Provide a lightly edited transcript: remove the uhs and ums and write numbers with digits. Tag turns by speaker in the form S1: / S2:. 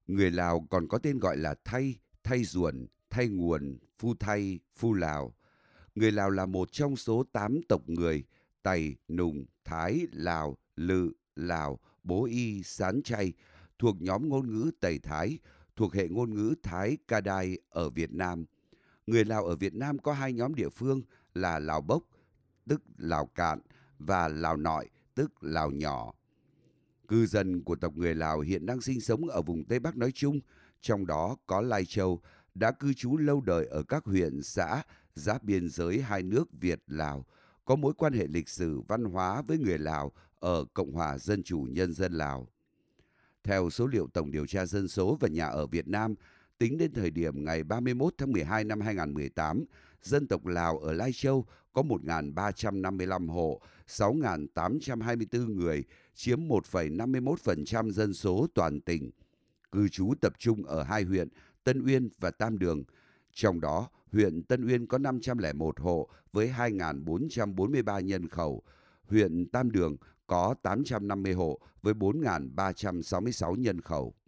S1: Người Lào còn có tên gọi là Thay, Thay Duẩn, Thay Nguồn, Phu Thay, Phu Lào. Người Lào là một trong số 8 tộc người Tày, Nùng, Thái, Lào, Lự, Lào, Bố Y, Sán Chay thuộc nhóm ngôn ngữ Tày Thái, thuộc hệ ngôn ngữ Thái Ca Đai ở Việt Nam. Người Lào ở Việt Nam có hai nhóm địa phương là Lào Bốc, tức Lào Cạn, và Lào Nội, tức Lào Nhỏ. Cư dân của tộc người Lào hiện đang sinh sống ở vùng Tây Bắc nói chung, trong đó có Lai Châu, đã cư trú lâu đời ở các huyện, xã, giáp biên giới hai nước Việt-Lào, có mối quan hệ lịch sử văn hóa với người Lào ở Cộng hòa Dân chủ Nhân dân Lào. Theo số liệu Tổng điều tra dân số và nhà ở Việt Nam, tính đến thời điểm ngày 31 tháng 12 năm 2018, dân tộc Lào ở Lai Châu có 1.355 hộ, 6.824 người, chiếm 1,51% dân số toàn tỉnh. Cư trú tập trung ở hai huyện Tân Uyên và Tam Đường. Trong đó, huyện Tân Uyên có 501 hộ với 2.443 nhân khẩu. Huyện Tam Đường có 850 hộ với 4.366 nhân khẩu.